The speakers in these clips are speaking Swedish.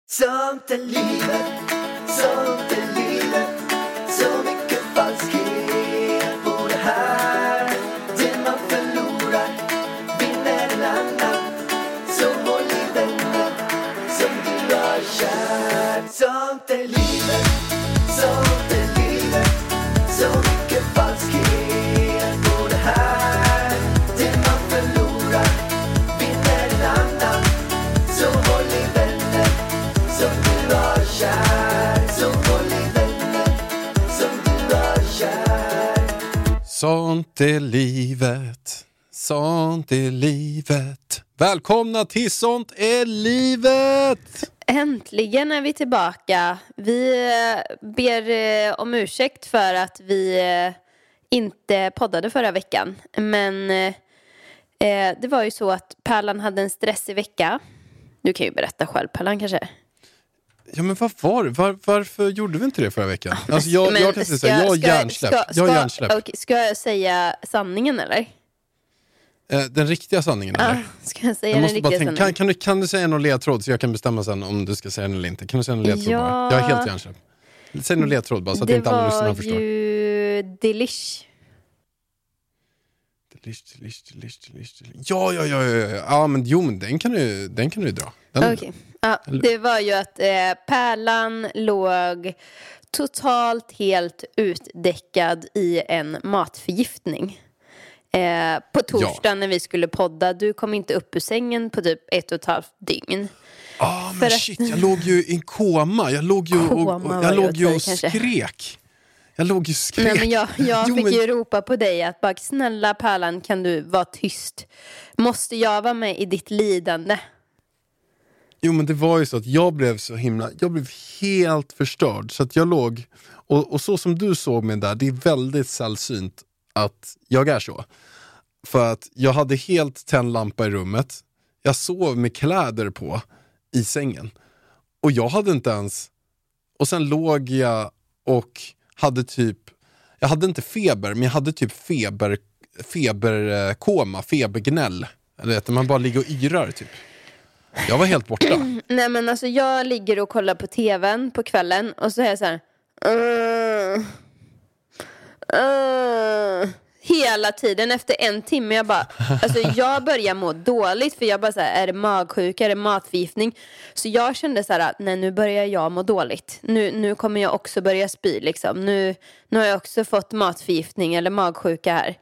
Sånt är livet, sånt är livet. Så mycket falskhet på det här. Det man förlorar vinner en annan. Så håll i vänner som du har kär. Sånt är livet, sånt är livet. Så mycket falskhet på det här. Det man förlorar vinner en annan. Så håll i vänner som du har kär. Så håll i vänner som du har kär. Sånt är livet, sånt är livet. Välkomna till Sånt är livet! Äntligen är vi tillbaka. Vi ber om ursäkt för att vi inte poddade förra veckan. Men det var ju så att Pärlan hade en stressig vecka. Du kan ju berätta själv, Pärlan, kanske. Ja, men vad var det? Varför gjorde vi inte det förra veckan? Alltså jag kan säga så här, jag har hjärnsläpp. Okay, ska jag säga sanningen eller? Den riktiga sanningen eller? Ska jag säga den riktiga sanningen? Kan du säga någon ledtråd så jag kan bestämma sen om du ska säga den eller inte? Kan du säga någon ledtråd bara? Jag är helt hjärnsläpp. Säg någon ledtråd bara så att inte alla lyssnarna förstår. Det var ju Delish. Ja. Ja, men jo, men den kan du dra. Okej. Ja, det var ju att Pärlan låg totalt helt utdäckad i en matförgiftning. På torsdagen när vi skulle podda. Du kom inte upp ur sängen på typ 1,5 dygn. Men shit, jag låg ju i en koma. Jag låg ju och skrek. Nej, men jag fick ju ropa på dig att bara, snälla Pärlan, kan du vara tyst? Måste jag vara med i ditt lidande? Jo, men det var ju så att jag blev helt förstörd. Så att jag låg, och så som du såg mig där, det är väldigt sällsynt att jag är så. För att jag hade helt tänd lampa i rummet. Jag sov med kläder på i sängen. Och jag hade inte ens, och sen låg jag och hade typ, jag hade inte feber, men jag hade typ feberkoma, febergnäll. Eller vet, man bara ligger och yrar typ. Jag var helt borta. Nej, men alltså jag ligger och kollar på tvn på kvällen och så är jag så här hela tiden efter 1 timme jag börjar må dåligt för jag bara så här, är det magsjuka, är det matförgiftning? Så jag kände så här att nej, nu börjar jag må dåligt. Nu kommer jag också börja spy liksom. Nu har jag också fått matförgiftning eller magsjuka här.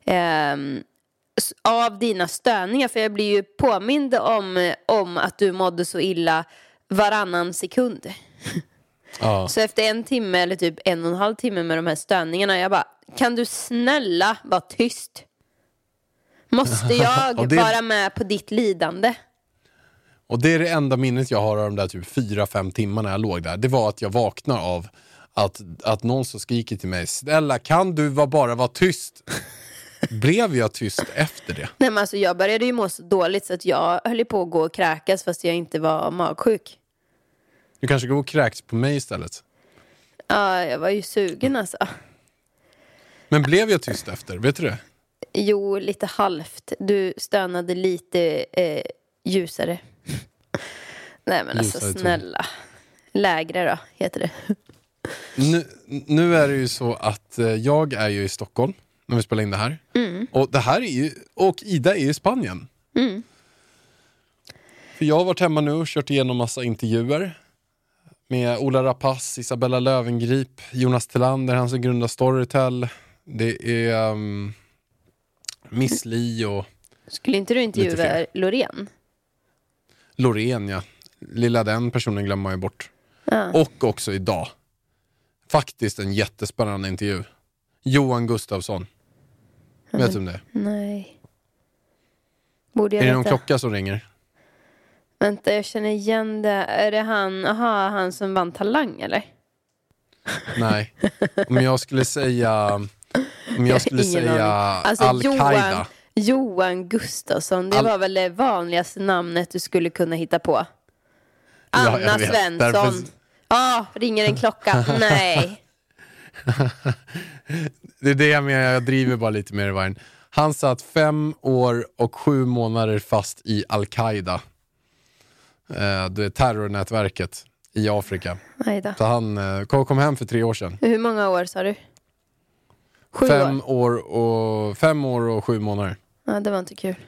Av dina störningar, för jag blir ju påmind om att du mådde så illa varannan sekund. Så efter 1 timme eller typ 1,5 timme med de här störningarna, jag bara, kan du snälla vara tyst? Måste jag vara med på ditt lidande? Och det är det enda minnet jag har av de där typ 4-5 timmarna jag låg där. Det var att jag vaknar av att någon så skriker till mig, snälla kan du bara vara tyst? Blev jag tyst efter det? Nej, men alltså jag började ju må så dåligt så att jag höll på att gå och kräkas fast jag inte var magsjuk. Du kanske går och kräks på mig istället? Ja, jag var ju sugen alltså. Men blev jag tyst efter? Vet du det? Jo, lite halvt. Du stönade lite ljusare. Nej, men alltså snälla. Lägre då, heter det. Nu är det ju så att jag är ju i Stockholm när vi spelar in det här. Och det här är ju, och Ida är i Spanien. För jag har varit hemma nu och kört igenom massa intervjuer med Ola Rapace, Isabella Löwengrip, Jonas Tillander, han som grundar Storytel. Det är Miss Li och... Skulle inte du intervjua Loreen, ja. Lilla den personen glömmer man ju bort. Och också idag. Faktiskt en jättespännande intervju. Johan Gustafsson. Vet du om det? Nej. Borde jag är det veta? någon klocka som ringer? Vänta, jag känner igen det. Är det han som vann Talang, eller? Nej. Om jag skulle säga alltså, Al-Qaida. Johan Gustafsson, det var väl det vanligaste namnet du skulle kunna hitta på. Anna Svensson. Ringer en klocka. Nej. Det är det jag menar, jag driver bara lite mer i vargen. Han satt 5 år och 7 månader fast i Al-Qaida. Det är terrornätverket i Afrika. Ajda. Så han kom hem för 3 år sedan. Hur många år sa du? 7 år? 5 år och 7 månader. Ja, det var inte kul.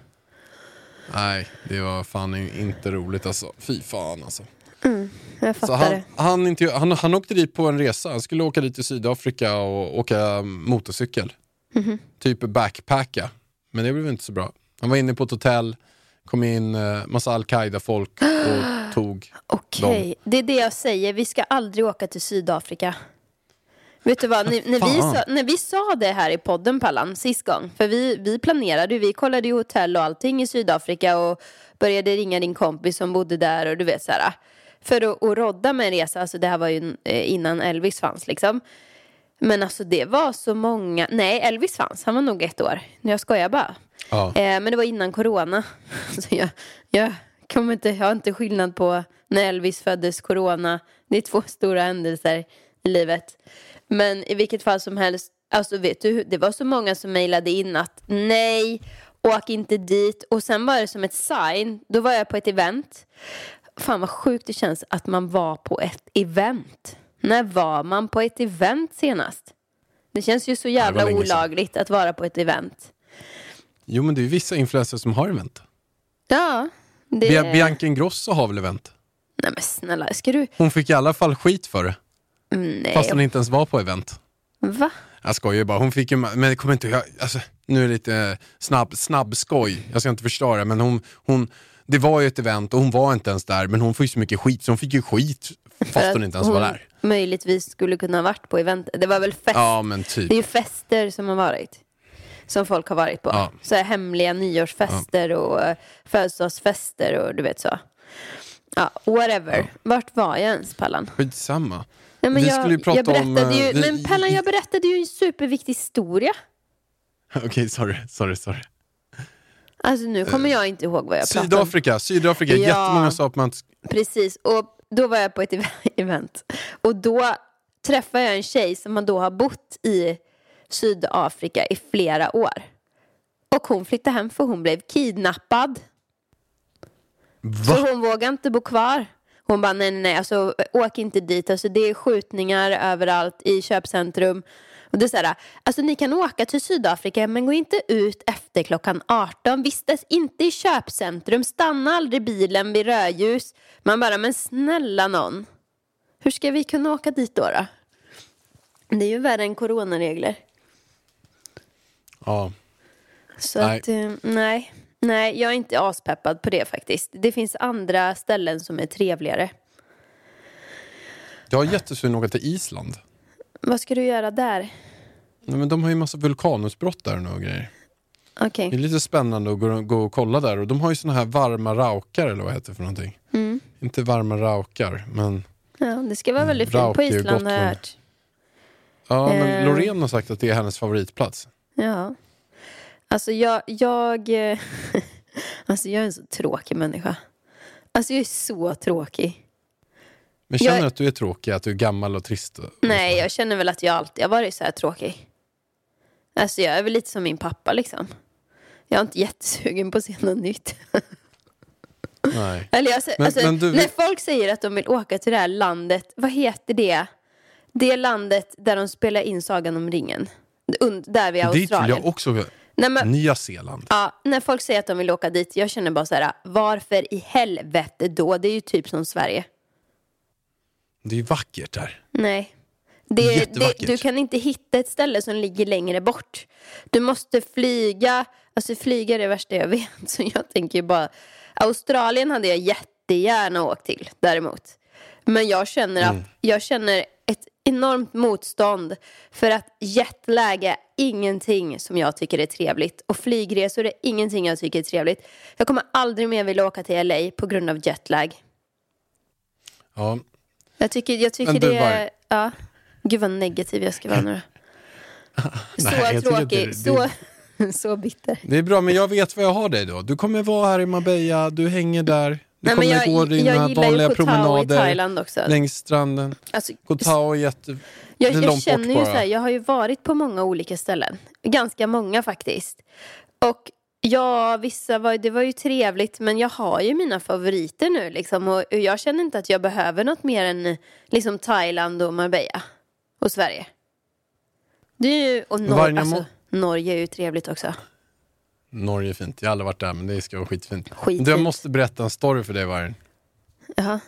Nej, det var fan inte roligt alltså. Fy fan alltså. Jag fattar så han åkte dit på en resa. Han skulle åka dit till Sydafrika och åka motorcykel. Typ backpacka. Men det blev inte så bra. Han var inne på ett hotell, kom in massa Al-Qaida-folk och tog dem. Det är det jag säger. Vi ska aldrig åka till Sydafrika. Vet du vad, när vi sa det här i podden, Pallan, sist gång. För vi planerade, vi kollade ju hotell och allting i Sydafrika och började ringa din kompis som bodde där och du vet så här. För att rodda med en resa, alltså det här var ju innan Elvis fanns liksom. Men alltså det var så många, nej Elvis fanns, han var nog 1 år. Jag skojar bara. Ja. Men det var innan corona. Så jag har inte skillnad på när Elvis föddes, corona. Det är 2 stora händelser i livet. Men i vilket fall som helst, alltså vet du, det var så många som mejlade in att nej, åk inte dit. Och sen var det som ett sign, då var jag på ett event. Fan vad sjukt det känns att man var på ett event. När var man på ett event senast? Det känns ju så jävla olagligt att vara på ett event. Jo, men det är ju vissa influencers som har event. Ja. Bianca Ingrosso har väl event? Nej men snälla, ska du... Hon fick i alla fall skit för det. Nej. Fast hon inte ens var på event. Va? Jag skojar bara. Hon fick ju... Men det kommer inte... Alltså, nu är det lite snabb skoj. Jag ska inte förstöra. Men hon... Det var ju ett event och hon var inte ens där. Men hon får ju så mycket skit. Så hon fick ju skit fast hon inte ens var där. Möjligtvis skulle kunna ha varit på event. Det var väl fest. Ja, men typ. Det är ju fester som har varit. Som folk har varit på. Ja. Så här hemliga nyårsfester och födelsedagsfester och du vet så. Ja, whatever. Ja. Vart var jag ens, Pallan? Skitsamma. Nej, men vi skulle ju prata om... Men Pallan, jag berättade ju en superviktig historia. Okej, sorry. Alltså nu kommer jag inte ihåg vad jag pratade om. Sydafrika, ja. Jättemånga sa att man... Precis, och då var jag på ett event. Och då träffade jag en tjej som då har bott i Sydafrika i flera år. Och hon flyttade hem för hon blev kidnappad. Va? Så hon vågade inte bo kvar. Hon bara nej, alltså åk inte dit. Alltså det är skjutningar överallt i köpcentrum. Och det är så här, alltså ni kan åka till Sydafrika men gå inte ut efter klockan 18. Vistas inte i köpcentrum. Stanna aldrig bilen vid rödljus. Man bara, men snälla någon. Hur ska vi kunna åka dit då? Det är ju värre än coronaregler. Ja. Så att, nej, jag är inte aspeppad på det faktiskt. Det finns andra ställen som är trevligare. Jag har jättesugen att åka till Island. Vad ska du göra där? Nej, men de har ju massa vulkanutbrott där och grejer. Okay. Det är lite spännande att gå och kolla där. Och de har ju såna här varma raukar eller vad heter det för någonting. Inte varma raukar, men... Ja, det ska vara väldigt fint på Island har jag hört. Ja, men Loreen har sagt att det är hennes favoritplats. Ja. Alltså jag alltså jag är en så tråkig människa. Alltså jag är så tråkig. Men känner du att du är tråkig? Att du är gammal och trist? Nej, jag känner väl att jag alltid har varit så här tråkig. Alltså jag är väl lite som min pappa liksom. Jag är inte jättesugen på att se något nytt. Nej. Eller när folk säger att de vill åka till det här landet, vad heter det? Det landet där de spelar in Sagan om ringen. Där vid Australien. Dit vill jag också. Nya Zeeland. Ja, när folk säger att de vill åka dit, jag känner bara så här, varför i helvete då? Det är ju typ som Sverige. Det är ju vackert där. Nej. Du kan inte hitta ett ställe som ligger längre bort. Du måste flyga. Alltså flyga är det värsta jag vet. Så jag tänker bara, Australien hade jag jättegärna åkt till däremot. Men jag känner ett enormt motstånd för att jetlag är ingenting som jag tycker är trevligt. Och flygresor är ingenting jag tycker är trevligt. Jag kommer aldrig mer vilja åka till LA på grund av jetlag. Ja. Jag tycker det är... Ja. Gud vad negativ jag ska vara nu. Så tråkig. Så bitter. Det är bra, men jag vet vad jag har dig då. Du kommer vara här i Marbella, du hänger där. Du kommer gå dina vanliga promenader i Thailand också. Längs stranden. Alltså, Koh Tao är jag känner ju så här, jag har ju varit på många olika ställen. Ganska många faktiskt. Och Ja, det var ju trevligt, men jag har ju mina favoriter nu liksom, och jag känner inte att jag behöver något mer än liksom Thailand och Marbella och Sverige. Det är ju, och Norge är ju trevligt också. Norge är fint, jag har aldrig varit där, men det ska vara skitfint. Skitfint. Jag måste berätta en story för dig, Vargen. Jaha.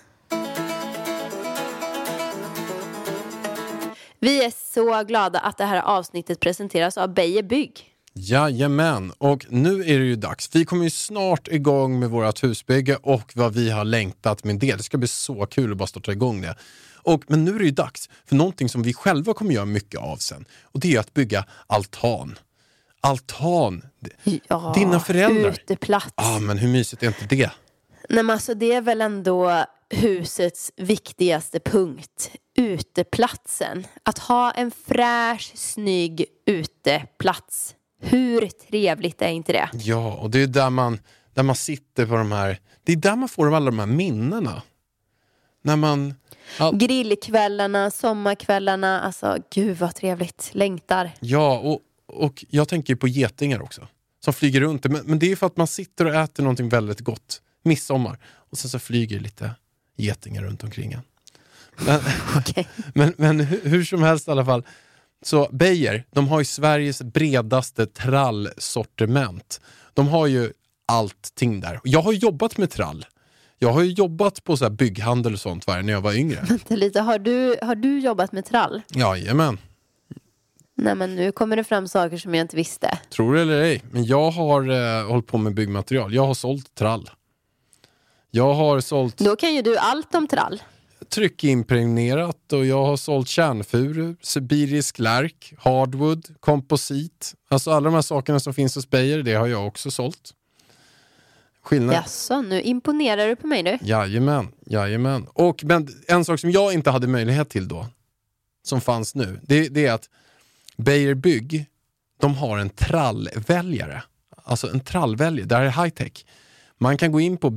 Vi är så glada att det här avsnittet presenteras av Beijer Bygg. Jajamän, och nu är det ju dags. Vi kommer ju snart igång med vårt husbygge och vad vi har längtat med det. Det ska bli så kul att bara starta igång det. Men nu är det ju dags för någonting som vi själva kommer göra mycket av sen. Och det är att bygga altan. Altan. Ja, dina föräldrar. Uteplats. Ja, men hur mysigt är inte det? Nej, men alltså det är väl ändå husets viktigaste punkt. Uteplatsen. Att ha en fräsch, snygg uteplats. Hur trevligt är inte det? Ja, och det är där man sitter på de här... Det är där man får alla de här minnena. När man... Grillkvällarna, sommarkvällarna. Alltså, gud vad trevligt. Längtar. Ja, och jag tänker på getingar också. Som flyger runt. Men det är för att man sitter och äter någonting väldigt gott. Midsommar. Och sen så flyger lite getingar runt omkring en. Okay. Men hur som helst i alla fall. Så Beijer, de har ju Sveriges bredaste trallsortiment. De har ju allting där. Jag har jobbat med trall. Jag har ju jobbat på så här bygghandel och sånt när jag var yngre. Vänta lite, har du jobbat med trall? Jajamän. Nej, men nu kommer det fram saker som jag inte visste. Tror det eller ej. Men jag har hållit på med byggmaterial. Jag har sålt trall. Jag har sålt... Då kan ju du allt om trall. Tryckimpregnerat, och jag har sålt kärnfuru, sibirisk lärk, hardwood, komposit. Alltså alla de här sakerna som finns hos Beijer, det har jag också sålt. Skillnad. Jaså, nu imponerar du på mig nu. Jajamän. Men en sak som jag inte hade möjlighet till då, som fanns nu, det är att Beijer Bygg, de har en trallväljare. Alltså en trallväljare, det här är high-tech. Man kan gå in på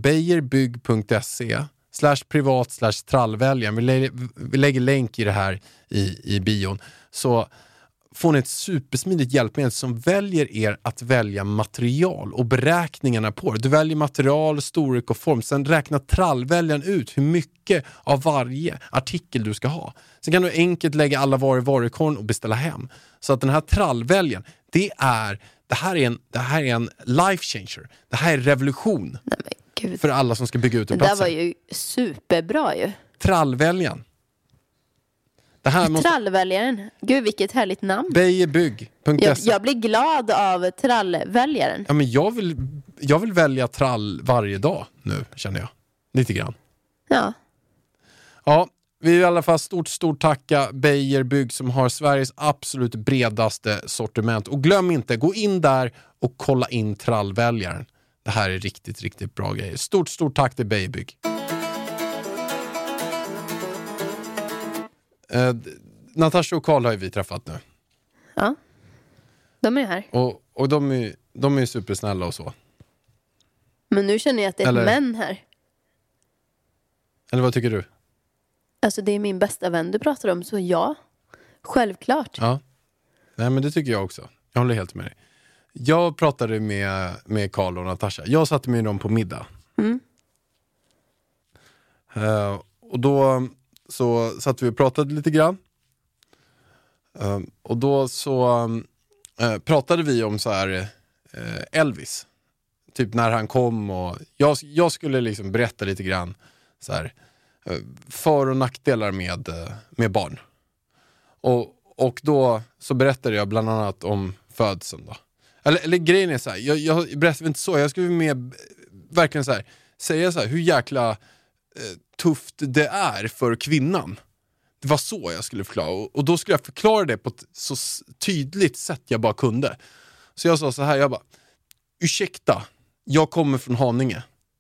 beierbygg.se/privat/trallväljaren. Vi lägger länk i det här i bion. Så får ni ett supersmidigt hjälpmedel som väljer er att välja material och beräkningarna på det. Du väljer material, storlek och form. Sen räknar trallväljaren ut hur mycket av varje artikel du ska ha. Sen kan du enkelt lägga alla varor i varukorgen och beställa hem. Så att den här trallväljaren, det här är en life changer. Det här är revolution. Nej, men Gud. För alla som ska bygga ut en plats. Det där var ju superbra ju. Trallväljaren. Trallväljaren. Gud, vilket härligt namn. Beierbygg.se. Jag blir glad av trallväljaren. Ja, men jag vill välja trall varje dag nu, känner jag. Lite grann. Ja. Ja, vi vill i alla fall stort tacka Beijer Bygg som har Sveriges absolut bredaste sortiment. Och glöm inte, gå in där och kolla in trallväljaren. Det här är riktigt bra grejer. Stort tack till Beijer Bygg. Natasha och Karl har ju vi träffat nu. Ja, de är här. Och de är supersnälla och så. Men nu känner jag att det är män här. Eller vad tycker du? Alltså det är min bästa vän du pratar om, så ja. Självklart. Ja. Nej, men det tycker jag också. Jag håller helt med dig. Jag pratade med Karl och Natasha. Jag satte med dem på middag. Och då så satt vi och pratade lite grann. Och då så pratade vi om så här Elvis. Typ när han kom, och jag skulle liksom berätta lite grann så här för- och nackdelar med barn. Och då så berättade jag bland annat om födseln då. Eller grejen är så här, jag berättade inte så, jag skulle med verkligen så här säga så här hur jäkla tufft det är för kvinnan. Det var så jag skulle förklara, och då skulle jag förklara det på ett så tydligt sätt jag bara kunde. Så jag sa så här, jag bara: ursäkta, jag kommer från Haninge.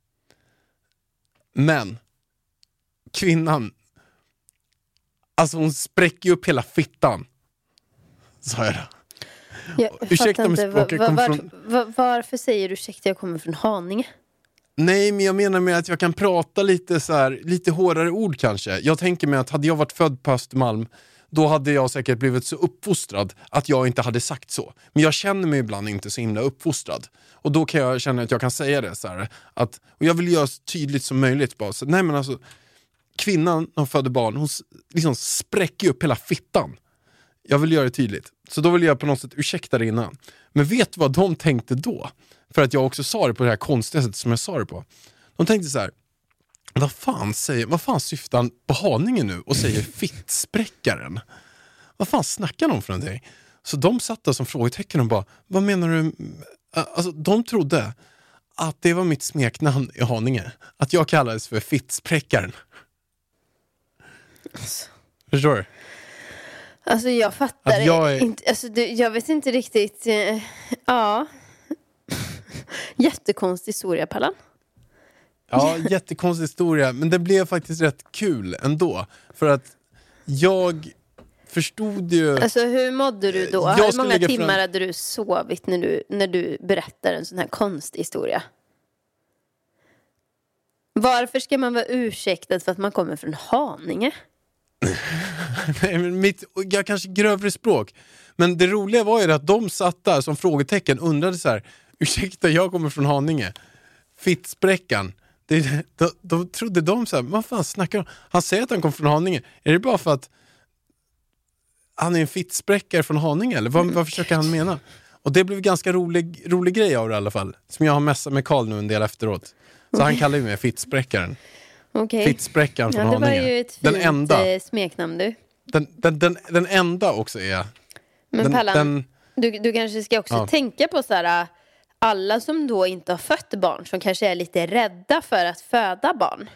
Men kvinnan, alltså hon spräcker upp hela fittan. Sa jag det. Ursäkta mig språket. Varför säger du ursäkta, jag kommer från Haninge? Nej, men jag menar med att jag kan prata lite så här, lite hårdare ord kanske. Jag tänker mig att hade jag varit född på Östermalm, då hade jag säkert blivit så uppfostrad att jag inte hade sagt så. Men jag känner mig ibland inte så himla uppfostrad. Och då kan jag känna att jag kan säga det så här, att, och jag vill göra så tydligt som möjligt bara. Så, nej men alltså, kvinnan när hon födde barn, hon liksom spräcker upp hela fittan. Jag vill göra det tydligt. Så då vill jag på något sätt ursäkta det innan. Men vet du vad de tänkte då? För att jag också sa det på det här konstiga sättet som jag sa det på. De tänkte så här, vad fan syftar han på Haninge nu och säger fittspräckaren? Vad fan snackar de för någonting? Så de satt där som frågetecken och bara, vad menar du? Alltså de trodde att det var mitt smeknamn i Haninge. Att jag kallades för fittspräckaren. Alltså. Förstår du? Alltså jag fattar inte. Alltså, jag vet inte riktigt. Ja. Jättekonstig historia, Pallan. Ja, jättekonstig historia. Men det blev faktiskt rätt kul ändå. För att jag förstod ju... Alltså hur mådde du då? Hur många timmar hade du sovit när du berättar en sån här konstig historia? Varför ska man vara ursäktad för att man kommer från Haninge? Nej, men jag kanske grövre språk. Men det roliga var ju att de satt där som frågetecken, undrade så här, ursäkta, jag kommer från Haninge. Fittspräckan. Då trodde de så här, vad fan snackar de? Han säger att han kommer från Haninge. Är det bara för att han är en fittspräckare från Haninge? Eller vad försöker han mena? Och det blev ganska rolig grej av det i alla fall. Som jag har mässat med Karl nu en del efteråt. Så han kallar ju mig fittspräckaren. Okay. Fittspräckaren från Haninge. Det var ju ett fint smeknamn du. Den enda också är... Men Pallan, du kanske ska också tänka på så här, alla som då inte har fött barn, som kanske är lite rädda för att föda barn.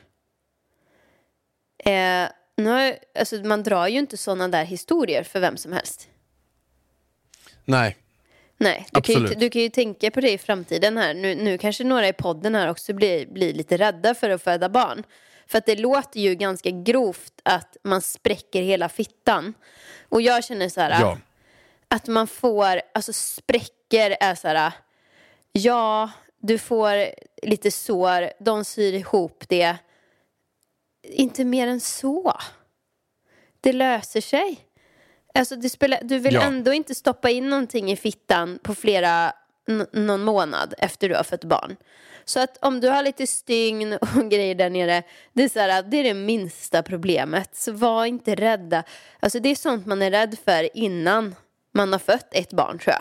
Alltså man drar ju inte sådana där historier för vem som helst. Nej, du kan ju tänka på det i framtiden här. Nu kanske några i podden här också blir lite rädda för att föda barn. För att det låter ju ganska grovt att man spräcker hela fittan. Och jag känner så här, att man får, alltså spräcker är så här, ja, du får lite sår, de syr ihop det. Inte mer än så. Det löser sig. Alltså du vill ändå inte stoppa in någonting i fittan på någon månad efter du har fått barn. Så att om du har lite stygn och grejer där nere, det är så här, det är det minsta problemet. Så var inte rädda. Alltså det är sånt man är rädd för innan man har fött ett barn, tror jag.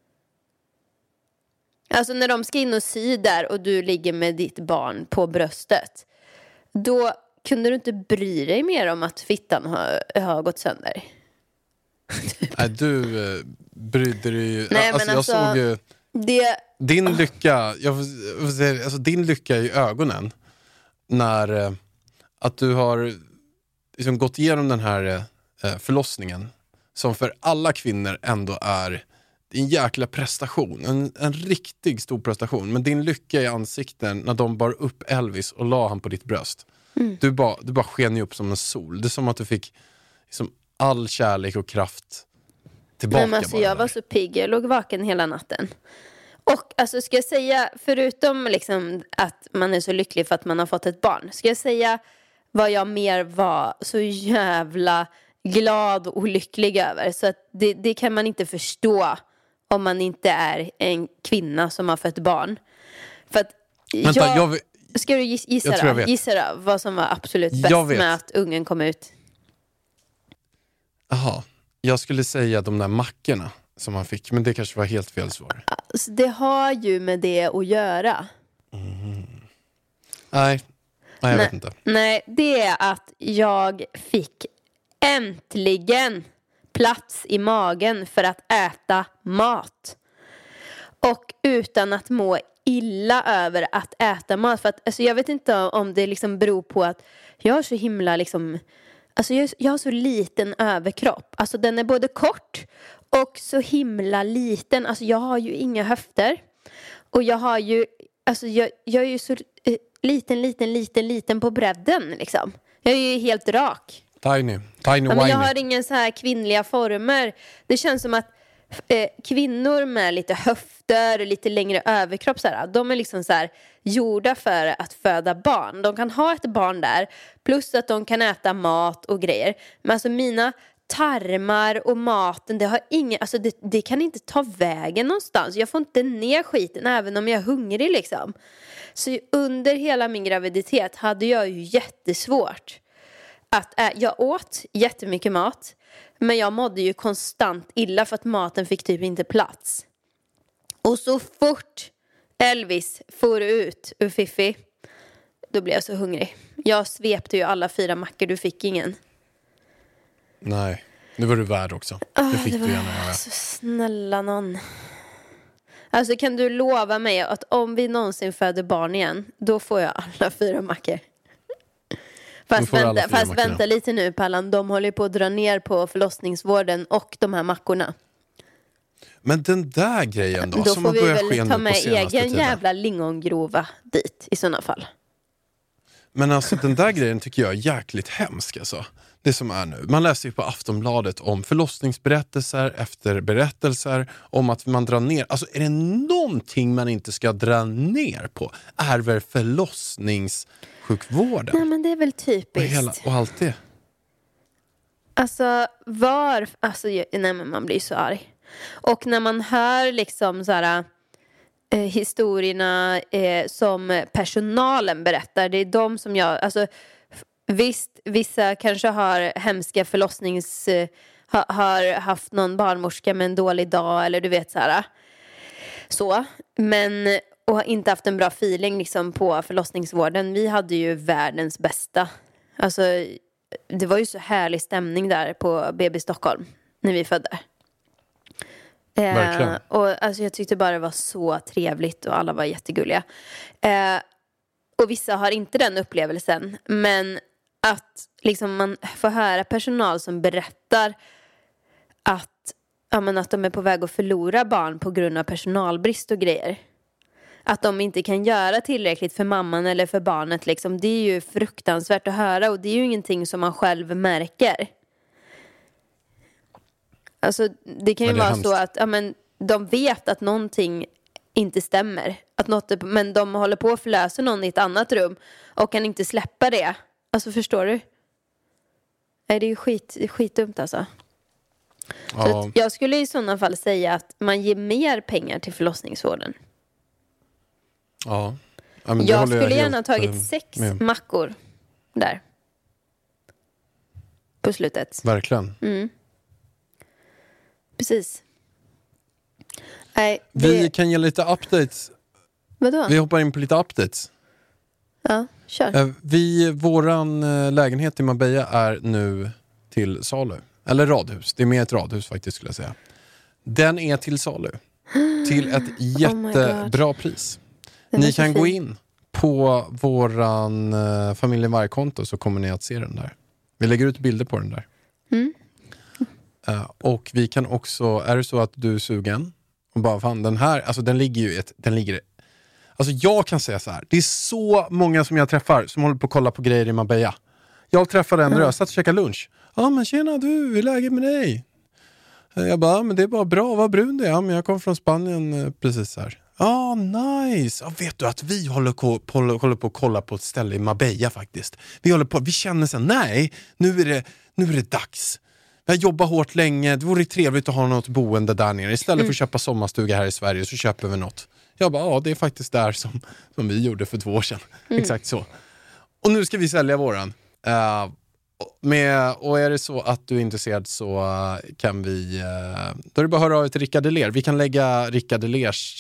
Alltså när de ska in och sy där och du ligger med ditt barn på bröstet, då kunde du inte bry dig mer om att fittan har gått sönder. Nej, du brydde dig ju. Nej, men jag såg ju din lycka. Din lycka i ögonen när att du har liksom gått igenom den här förlossningen, som för alla kvinnor ändå är en jäkla prestation, en riktigt stor prestation. Men din lycka i ansikten när de bar upp Elvis och la han på ditt bröst. Du bara sken upp som en sol. Det är som att du fick liksom all kärlek och kraft tillbaka. Men alltså, jag var så pigg, jag låg vaken hela natten. Och alltså, ska jag säga, förutom liksom att man är så lycklig för att man har fått ett barn, ska jag säga vad jag mer var så jävla glad och lycklig över. Så att det kan man inte förstå om man inte är en kvinna som har fått barn. För att ska du gissa då vad som var absolut bäst med att ungen kom ut? Jaha, jag skulle säga de där mackorna som han fick, men det kanske var helt fel svar. Alltså, det har ju med det att göra. Nej, jag vet inte. Nej, det är att jag fick äntligen plats i magen för att äta mat. Och utan att må illa över att äta mat. För att, alltså, jag vet inte om det liksom beror på att jag har så himla liksom... Alltså jag har så liten överkropp. Alltså den är både kort och så himla liten. Alltså jag har ju inga höfter. Och jag har ju... Alltså jag är ju så liten på bredden liksom. Jag är ju helt rak. Tiny men jag har ingen så här kvinnliga former. Det känns som att kvinnor med lite höfter, lite längre överkropp så här, de är liksom så här gjorda för att föda barn. De kan ha ett barn där, plus att de kan äta mat och grejer. Men alltså mina tarmar och maten, det har ingen, alltså det kan inte ta vägen någonstans. Jag får inte ner skiten även om jag är hungrig liksom. Så under hela min graviditet hade jag ju jättesvårt att jag åt jättemycket mat, men jag mådde ju konstant illa för att maten fick typ inte plats. Och så fort Elvis for ut ur Fiffi, då blev jag så hungrig. Jag svepte ju alla 4 mackor, du fick ingen. Nej, det var du värd också. Det fick du gärna göra. Så snälla någon. Alltså kan du lova mig att om vi någonsin föder barn igen, då får jag alla 4 mackor. Fast vänta lite nu, Pallan. De håller på att dra ner på förlossningsvården och de här mackorna. Men den där grejen då som får man vi väl ta med egen jävla lingongrova dit i sådana fall. Men alltså den där grejen tycker jag är jäkligt hemsk alltså. Det som är nu. Man läser ju på Aftonbladet om förlossningsberättelser efter berättelser om att man drar ner. Alltså är det någonting man inte ska dra ner på är väl förlossningssjukvården. Nej, men det är väl typiskt. Och allt det. Alltså nej men man blir så arg. Och när man hör liksom så här historierna som personalen berättar, det är de som jag, alltså visst, vissa kanske har hemska har haft någon barnmorska med en dålig dag eller du vet så, men och har inte haft en bra feeling liksom på förlossningsvården. Vi hade ju världens bästa. Alltså det var ju så härlig stämning där på BB Stockholm när vi födde. Och alltså jag tyckte bara det var så trevligt och alla var jättegulliga. Och vissa har inte den upplevelsen, men att liksom man får höra personal som berättar att de är på väg att förlora barn på grund av personalbrist och grejer. Att de inte kan göra tillräckligt för mamman eller för barnet liksom, det är ju fruktansvärt att höra och det är ju ingenting som man själv märker. Alltså det kan ju vara hemskt. Så att de vet att någonting inte stämmer, men de håller på att förlösa någon i ett annat rum och kan inte släppa det. Alltså förstår du? Nej, det är ju skitdumt alltså. Ja. Så jag skulle i sådana fall säga att man ger mer pengar till förlossningsvården. Ja. Jag skulle gärna ha tagit 6 mackor där. På slutet. Verkligen. Precis. Vi kan ge lite updates. Vadå? Vi hoppar in på lite updates. Ja, kör. Våran lägenhet i Marbella är nu till salu. Eller radhus. Det är mer ett radhus faktiskt skulle jag säga. Den är till salu. Till ett jättebra pris. Ni kan gå in på våran Familjen Varg-konto så kommer ni att se den där. Vi lägger ut bilder på den där. Och vi kan också, är det så att du är sugen och bara fan den här, alltså den ligger alltså jag kan säga så här, det är så många som jag träffar som håller på att kolla på grejer i Marbella. Jag träffade en rösat och käkade lunch. Ja men tjena du, hur är läget med dig? Jag bara, men det är bara bra, vad brun det är. Ja men jag kom från Spanien precis här. Ja, nice. Ja, vet du att vi håller på att kolla på ett ställe i Marbella faktiskt. Vi känner sen, nej, nu är det dags. Jag jobbar hårt länge, det vore trevligt att ha något boende där nere. Istället för att köpa sommarstuga här i Sverige så köper vi något. Jag bara, ja det är faktiskt där som vi gjorde för 2 år sedan. Exakt så. Och nu ska vi sälja våran. Och är det så att du är intresserad så kan vi då är det bara att höra av till Rickard Deler. Vi kan lägga Rickard Delers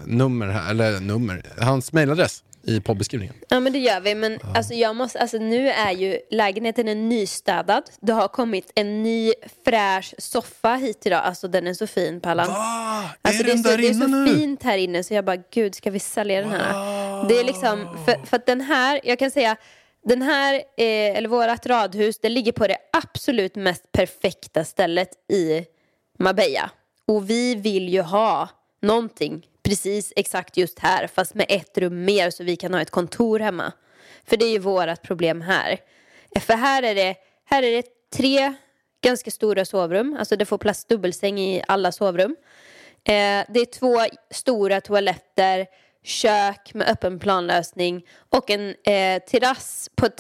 hans mailadress i poddbeskrivningen. Ja men det gör vi, men alltså nu är ju lägenheten nystädad. Det har kommit en ny fräsch soffa hit idag. Alltså den är så fin, Pallan. Alltså det är så fint här inne så jag bara, gud ska vi sälja den här? Det är liksom för att den här, jag kan säga den här, eller vårat radhus, det ligger på det absolut mest perfekta stället i Marbella. Och vi vill ju ha någonting precis exakt just här, fast med 1 rum mer så vi kan ha ett kontor hemma. För det är ju vårat problem här. För här är det 3 ganska stora sovrum. Alltså det får plats dubbelsäng i alla sovrum. Det är 2 stora toaletter, kök med öppen planlösning och en terrass på 30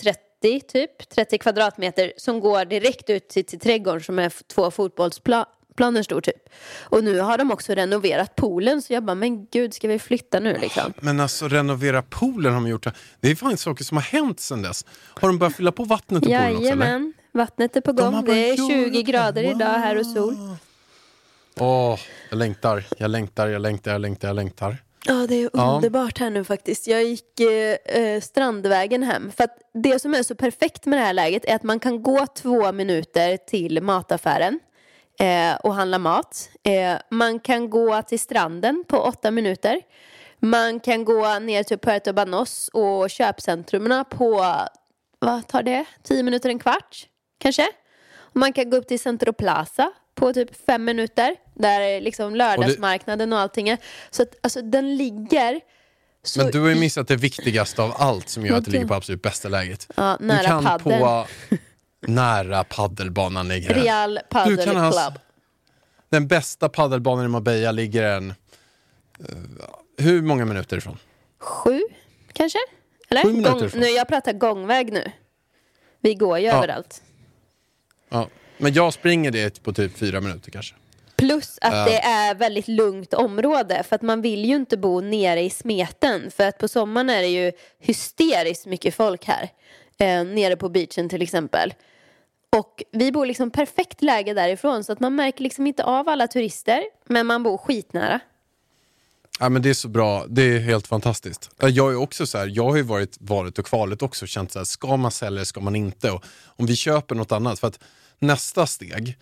30 kvadratmeter som går direkt ut till trädgården som är 2 fotbollsplaner stor typ. Och nu har de också renoverat poolen, så jag bara, men gud, ska vi flytta nu liksom? Men alltså renovera poolen har de gjort. Det är fan saker som har hänt sedan dess. Har de börjat fylla på vattnet i poolen också, eller? Vattnet är på gång. Det är 20 grader idag här och sol. Jag längtar. Ja, det är underbart här nu faktiskt. Jag gick Strandvägen hem. För att det som är så perfekt med det här läget är att man kan gå 2 minuter till mataffären och handla mat. Man kan gå till stranden på 8 minuter. Man kan gå ner till Puerto Banos och köpcentrumen på, vad tar det? 10 minuter, en kvart kanske. Och man kan gå upp till Centro Plaza på typ 5 minuter. Där är liksom lördagsmarknaden och allting är. Så att alltså, den ligger... Så men du har ju missat det viktigaste av allt som gör att det ligger på absolut bästa läget. Ja, nära du kan paddeln. På nära paddelbanan ligger den. Real Paddle Club. Den bästa paddelbanan i Marbella ligger en... hur många minuter ifrån? 7 kanske? Eller? 7 minuter ifrån. Nu, jag pratar gångväg nu. Vi går ju överallt. Ja, men jag springer det på typ 4 minuter kanske. Plus att det är väldigt lugnt område. För att man vill ju inte bo nere i smeten. För att på sommaren är det ju hysteriskt mycket folk här. Nere på beachen till exempel. Och vi bor liksom perfekt läge därifrån. Så att man märker liksom inte av alla turister. Men man bor skitnära. Ja, men det är så bra. Det är helt fantastiskt. Jag är också så här, jag har ju varit och kvalet också, känt så här, ska man sälja eller ska man inte? Och om vi köper något annat, för att nästa steg,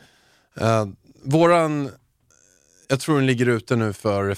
jag tror den ligger ute nu för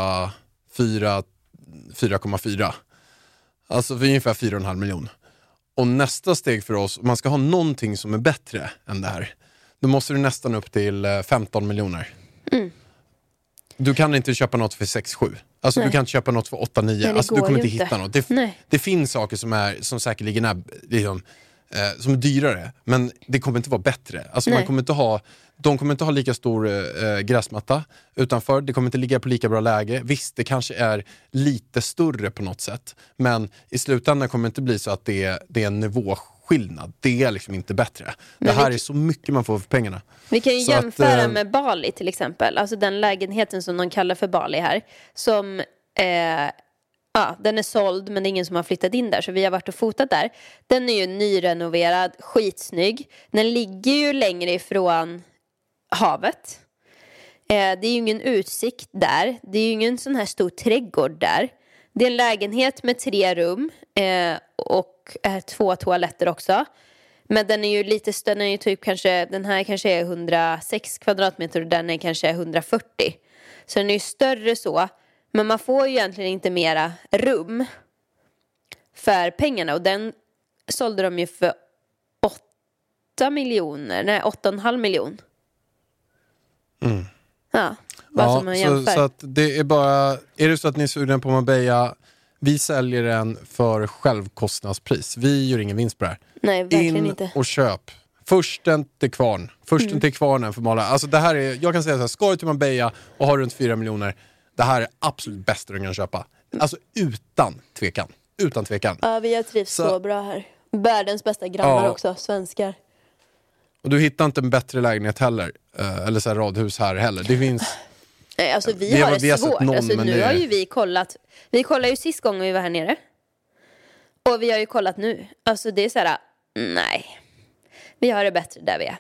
4,4. Alltså för ungefär 4,5 miljoner. Och nästa steg för oss, om man ska ha någonting som är bättre än det här, då måste du nästan upp till 15 miljoner. Mm. Du kan inte köpa något för 6-7. Alltså du kan inte köpa något för 8-9. Alltså du kommer inte hitta något. Det finns saker som säkerligen är liksom, som är dyrare, men det kommer inte vara bättre. Alltså de kommer inte ha lika stor gräsmatta utanför. Det kommer inte ligga på lika bra läge. Visst, det kanske är lite större på något sätt, men i slutändan kommer det inte bli så att det är en nivåskillnad. Det är liksom inte bättre. Det här är så mycket man får för pengarna. Vi kan ju jämföra med Bali till exempel. Alltså den lägenheten som de kallar för Bali här, som den är såld, men det är ingen som har flyttat in där, så vi har varit och fotat där. Den är ju nyrenoverad, skitsnygg. Den ligger ju längre ifrån havet. Det är ju ingen utsikt där. Det är ju ingen sån här stor trädgård där. Det är en lägenhet med 3 rum och 2 toaletter också. Men den är ju lite större, den är ju typ den här kanske är 106 kvadratmeter och den är kanske 140. Så den är ju större så. Men man får ju egentligen inte mera rum för pengarna. Och den sålde de ju för 8,5 miljoner. Mm. Ja, bara som man jämför. Så att det är bara, är det så att ni är sugna på Marbella, vi säljer den för självkostnadspris. Vi gör ingen vinst på det här. Nej, verkligen inte. In och köp. Försten till kvarn. Försten till kvarnen för Mala. Alltså det här är, jag kan säga så här, ska du till Marbella och har runt 4 miljoner, det här är absolut bästa du kan köpa. Alltså utan tvekan. Utan tvekan. Ja, vi har trivts så bra här. Världens bästa grannar också, svenskar. Och du hittar inte en bättre lägenhet heller. Eller så här radhus här heller. Det finns... Nej, alltså vi har det svårt. Alltså, nu har ju vi kollat. Vi kollade ju sist gången vi var här nere. Och vi har ju kollat nu. Alltså det är så här, nej. Vi har det bättre där vi är.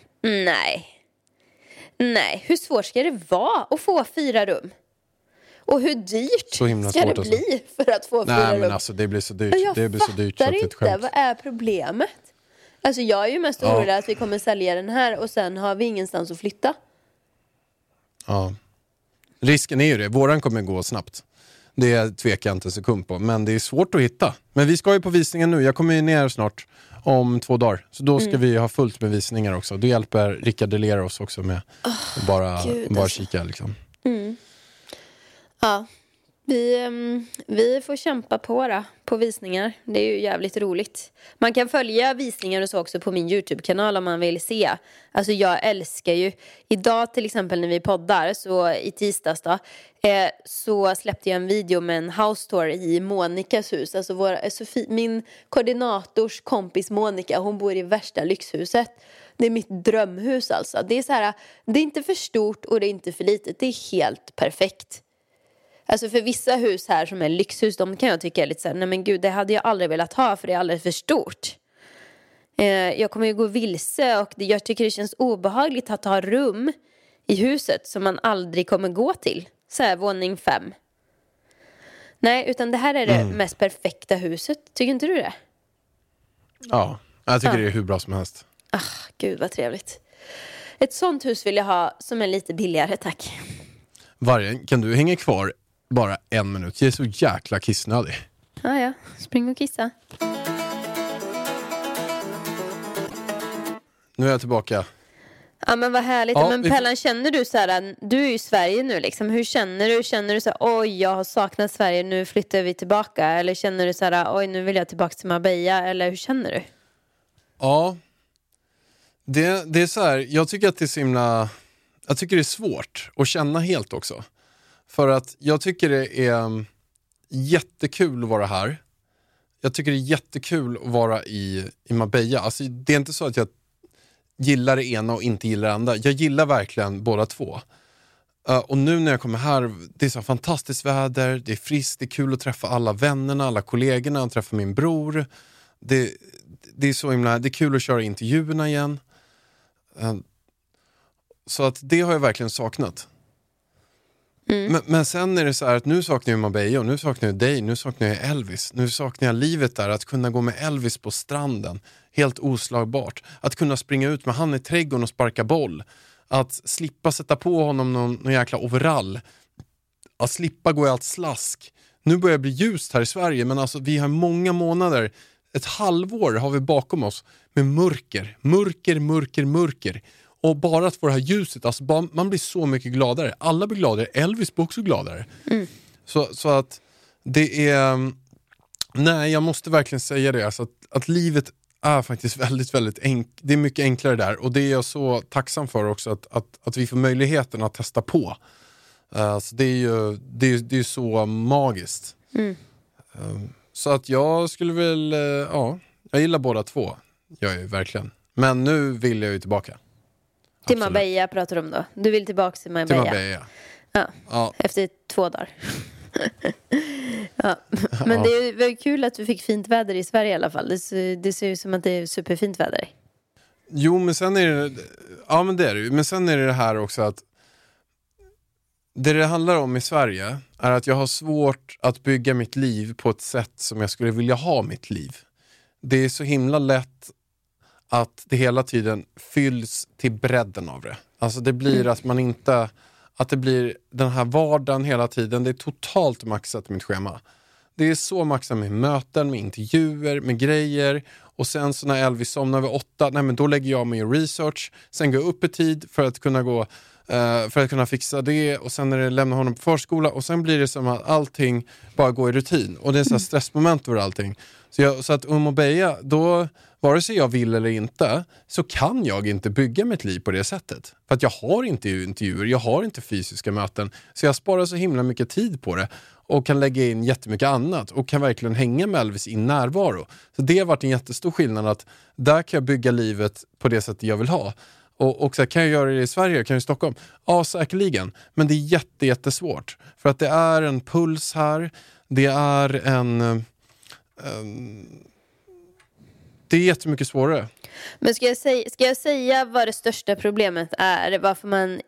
Nej, hur svårt ska det vara att få 4 rum? Och hur dyrt ska det bli för att få 4 rum? Nej, men alltså det blir så dyrt. Jag fattar inte, vad är problemet? Alltså jag är ju mest orolig att vi kommer sälja den här och sen har vi ingenstans att flytta. Ja. Risken är ju det. Våran kommer gå snabbt. Det tvekar jag inte en sekund på. Men det är svårt att hitta. Men vi ska ju på visningen nu. Jag kommer ju ner snart om 2 dagar. Så då ska vi ha fullt med visningar också. Det hjälper Rickard Delera oss också med. Bara kika liksom. Ja. Vi får kämpa på visningar. Det är ju jävligt roligt. Man kan följa visningar och så också på min YouTube-kanal om man vill se. Alltså jag älskar ju. Idag till exempel när vi poddar, så i tisdags då, så släppte jag en video med en house tour i Monikas hus. Alltså min koordinators kompis Monica, hon bor i värsta lyxhuset. Det är mitt drömhus alltså. Det är så här, det är inte för stort och det är inte för litet. Det är helt perfekt. Alltså för vissa hus här som är lyxhus, de kan jag tycka är lite så här, nej men gud, det hade jag aldrig velat ha för det är alldeles för stort. Jag kommer ju gå vilse och jag tycker det känns obehagligt att ha rum i huset som man aldrig kommer gå till. Så här, våning 5. Nej, utan det här är det mest perfekta huset. Tycker inte du det? Ja, jag tycker det är hur bra som helst. Gud vad trevligt. Ett sånt hus vill jag ha som är lite billigare, tack. Vargen, kan du hänga kvar bara 1 minut? Jag är så jäkla kissnödig. Ja, spring och kissa. Nu är jag tillbaka. Ja men vad härligt. Ja, men Pellan, känner du så här, du är ju i Sverige nu liksom, hur känner du? Känner du så här, oj jag har saknat Sverige, nu flyttar vi tillbaka? Eller känner du så här, oj nu vill jag tillbaka till Marbella? Eller hur känner du? Ja, det är så här, jag tycker att det är så himla, jag tycker det är svårt att känna helt också. För att jag tycker det är jättekul att vara här. Jag tycker det är jättekul att vara i Marbella. Alltså det är inte så att jag gillar det ena och inte gillar det andra. Jag gillar verkligen båda två. Och nu när jag kommer här, det är så fantastiskt väder, det är friskt, det är kul att träffa alla vännerna, alla kollegorna, att träffa min bror. Det är så himla, det är kul att köra intervjuerna igen. Så att det har jag verkligen saknat. Men sen är det så här att nu saknar jag Marbella och nu saknar jag dig, nu saknar jag Elvis. Nu saknar jag livet där, att kunna gå med Elvis på stranden. Helt oslagbart. Att kunna springa ut med han i trädgården och sparka boll. Att slippa sätta på honom någon jäkla overall. Att slippa gå i allt slask. Nu börjar det bli ljust här i Sverige, men alltså vi har många månader, ett halvår har vi bakom oss med mörker. Och bara att få det här ljuset, alltså man blir så mycket gladare. Alla blir gladare, Elvis blir också gladare. Så att det är, nej jag måste verkligen säga det, alltså att livet är faktiskt väldigt, väldigt det är mycket enklare där. Och det är jag så tacksam för också, att vi får möjligheten att testa på. Alltså det är ju så magiskt. Så att jag skulle väl, jag gillar båda två. Jag är verkligen. Men nu vill jag ju tillbaka. Till Marbella pratar du om då? Du vill tillbaka till Marbella? Till Marbella. Ja. Efter 2 dagar. Ja. Men det är väl kul att du fick fint väder i Sverige i alla fall. Det ser ju som att det är superfint väder. Jo, men sen är det, ja men det är det ju. Men sen är det här också att det handlar om i Sverige är att jag har svårt att bygga mitt liv på ett sätt som jag skulle vilja ha mitt liv. Det är så himla lätt att det hela tiden fylls till bredden av det. Alltså det blir att man inte, att det blir den här vardagen hela tiden. Det är totalt maxat mitt schema. Det är så maxat med möten, med intervjuer, med grejer. Och sen så när Elvis somnar vid 8, nej men då lägger jag mig i research. Sen går jag upp i tid för att kunna gå, för att kunna fixa det. Och sen när det lämnar honom på förskola. Och sen blir det som att allting bara går i rutin. Och det är så här stressmoment över allting. Så att Marbella, då vare sig jag vill eller inte, så kan jag inte bygga mitt liv på det sättet. För att jag har inte intervjuer, jag har inte fysiska möten. Så jag sparar så himla mycket tid på det. Och kan lägga in jättemycket annat. Och kan verkligen hänga med Elvis i närvaro. Så det har varit en jättestor skillnad, att där kan jag bygga livet på det sättet jag vill ha. Och så kan jag göra det i Sverige, kan jag i Stockholm? Ja, säkerligen. Men det är jättesvårt. För att det är en puls här. Det är det är jättemycket svårare. Men ska jag säga vad det största problemet är? Varför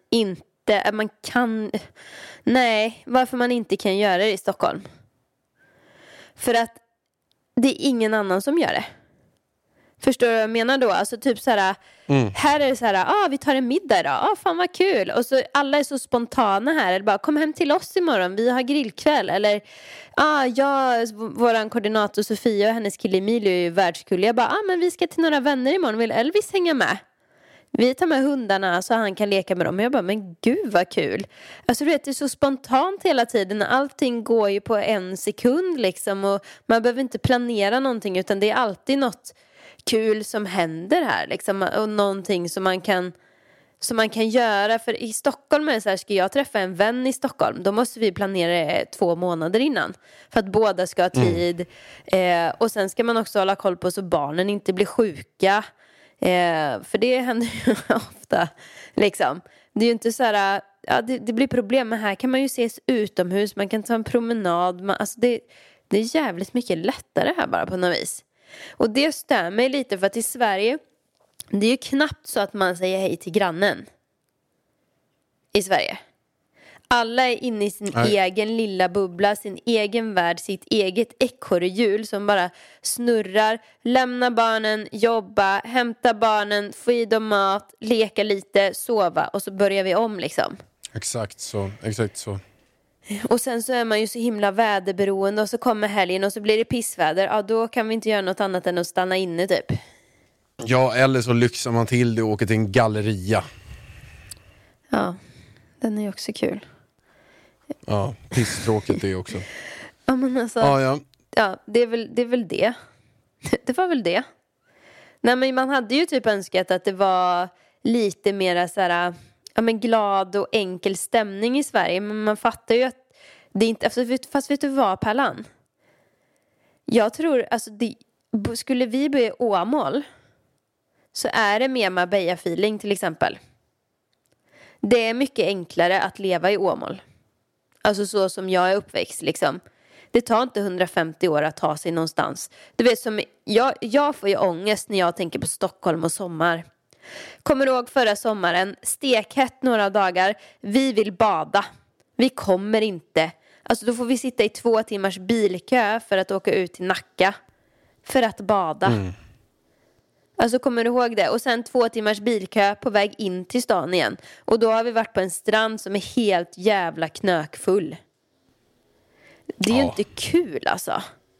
varför man inte kan göra det i Stockholm? För att det är ingen annan som gör det. Förstår du vad jag menar då? Alltså typ så här, här är det så här, vi tar en middag idag. Fan vad kul. Och så alla är så spontana här. Eller bara, kom hem till oss imorgon, vi har grillkväll. Eller, våran koordinator Sofia och hennes kille Emilio är ju världskull. Jag bara, men vi ska till några vänner imorgon. Vill Elvis hänga med? Vi tar med hundarna så han kan leka med dem. Jag bara, men gud vad kul. Alltså du vet, det är så spontant hela tiden. Allting går ju på 1 sekund liksom. Och man behöver inte planera någonting, utan det är alltid något kul som händer här liksom. Och någonting som man kan göra. För i Stockholm är det så här, ska jag träffa en vän i Stockholm, då måste vi planera 2 månader innan. För att båda ska ha tid. Och sen ska man också hålla koll på så barnen inte blir sjuka. För det händer ju ofta liksom. Det är ju inte så här, ja, det blir problem, men här kan man ju ses utomhus, man kan ta en promenad, alltså det är jävligt mycket lättare här bara på något vis. Och det stör mig lite, för att i Sverige, det är ju knappt så att man säger hej till grannen i Sverige. Alla är inne i sin egen lilla bubbla, sin egen värld, sitt eget ekorrhjul som bara snurrar. Lämna barnen, jobba, hämta barnen, få i dem mat, leka lite, sova, och så börjar vi om liksom. Exakt så. Och sen så är man ju så himla väderberoende, och så kommer helgen och så blir det pissväder. Ja, då kan vi inte göra något annat än att stanna inne typ. Ja, eller så lyxar man till det och åker till en galleria. Ja, den är ju också kul. Ja, pisstråkigt det också. Ja, men alltså, ja, det är väl det. Det var väl det. Nej, men man hade ju typ önskat att det var lite mer så här, ja, men glad och enkel stämning i Sverige. Men man fattar ju att det inte, fast vet du vad, Pärlan? Jag tror, alltså skulle vi bli Åmål, så är det mer Marbella-feeling till exempel. Det är mycket enklare att leva i Åmål. Alltså så som jag är uppväxt liksom. Det tar inte 150 år att ta sig någonstans. Du vet, som jag får ju ångest när jag tänker på Stockholm och sommar. Kommer du ihåg förra sommaren? Stekhett några dagar. Vi vill bada. Vi kommer inte. Alltså då får vi sitta i 2 timmars bilkö för att åka ut till Nacka. För att bada. Alltså kommer du ihåg det? Och sen 2 timmars bilkö på väg in till stan igen. Och då har vi varit på en strand som är helt jävla knökfull. Det är ju inte kul alltså.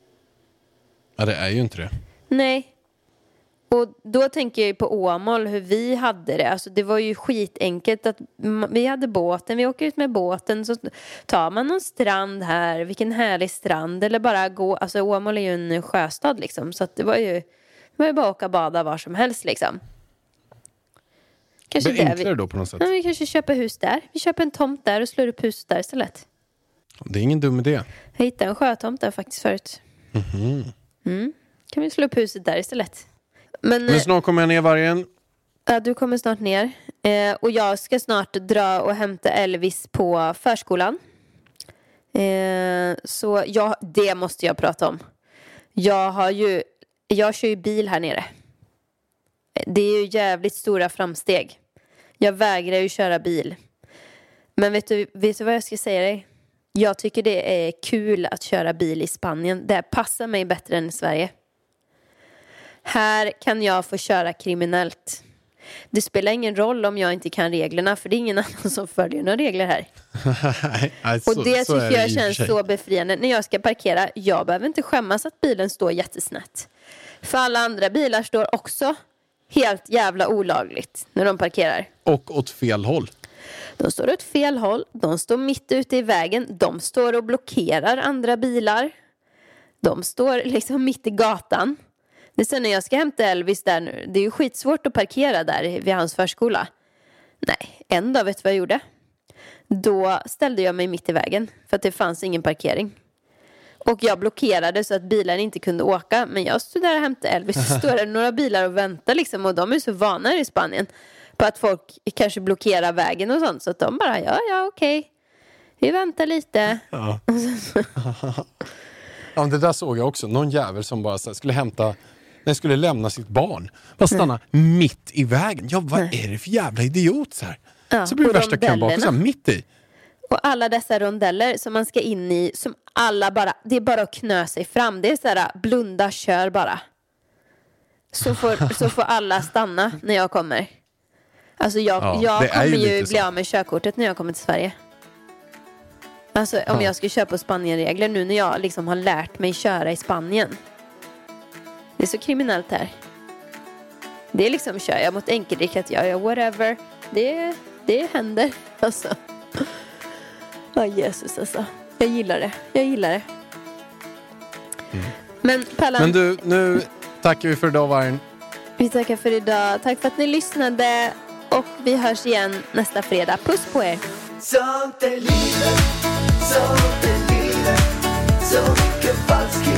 Ja, det är ju inte det. Nej. Och då tänker jag ju på Åmål, hur vi hade det. Alltså det var ju skitenkelt att vi hade båten, vi åker ut med båten, så tar man någon strand här, vilken härlig strand, eller bara gå, alltså Åmål är ju en sjöstad liksom, så att det var ju bara att åka och bada var som helst liksom. Kanske det är enklare då på något sätt. Ja, vi kanske köper hus där. Vi köper en tomt där och slår upp hus där istället. Det är ingen dum idé. Jag hittade en sjötomt där faktiskt förut. Kan vi slå upp huset där istället. Men snart kommer jag ner vargen. Ja, du kommer snart ner. Och jag ska snart dra och hämta Elvis på förskolan. Så det måste jag prata om. Jag kör ju bil här nere. Det är ju jävligt stora framsteg. Jag vägrar ju köra bil. Men vet du vad jag ska säga dig? Jag tycker det är kul att köra bil i Spanien. Det passar mig bättre än i Sverige. Här kan jag få köra kriminellt. Det spelar ingen roll om jag inte kan reglerna, för det är ingen annan som följer några regler här. Och det tycker jag känns så befriande. När jag ska parkera, jag behöver inte skämmas att bilen står jättesnett. För alla andra bilar står också helt jävla olagligt när de parkerar. Och åt fel håll. De står åt fel håll. De står mitt ute i vägen. De står och blockerar andra bilar. De står liksom mitt i gatan. Det är sen när jag ska hämta Elvis där nu. Det är ju skitsvårt att parkera där vid hans förskola. Nej, en dag vet du vad jag gjorde? Då ställde jag mig mitt i vägen. För att det fanns ingen parkering. Och jag blockerade så att bilarna inte kunde åka. Men jag stod där och hämtade Elvis. Så står det några bilar och väntar liksom. Och de är så vana i Spanien på att folk kanske blockerar vägen och sånt. Så att de bara, ja, okej. Vi väntar lite. Ja. Ja, det där såg jag också. Någon jävel som bara skulle lämna sitt barn. Bara stanna mitt i vägen. Ja, vad är det för jävla idiot så här? Ja, så blir det värsta kön bak så här, mitt i. Och alla dessa rondeller som man ska in i, som alla bara, det är bara att knö sig fram. Det är så här, blunda, kör bara. Så får alla stanna när jag kommer. Alltså jag kommer ju bli av med körkortet när jag kommer till Sverige. Alltså om jag ska köra på Spanien-regler nu när jag liksom har lärt mig köra i Spanien. Det är så kriminellt här. Det är liksom, kör jag mot enkelriktat, ja, whatever. Det händer, alltså. Ja, Jesus, alltså. Jag gillar det. Men Pallan... Men du, nu tackar vi för idag, Vargen. Vi tackar för idag. Tack för att ni lyssnade. Och vi hörs igen nästa fredag. Puss på er. Sånt är livet, så mycket falskhet.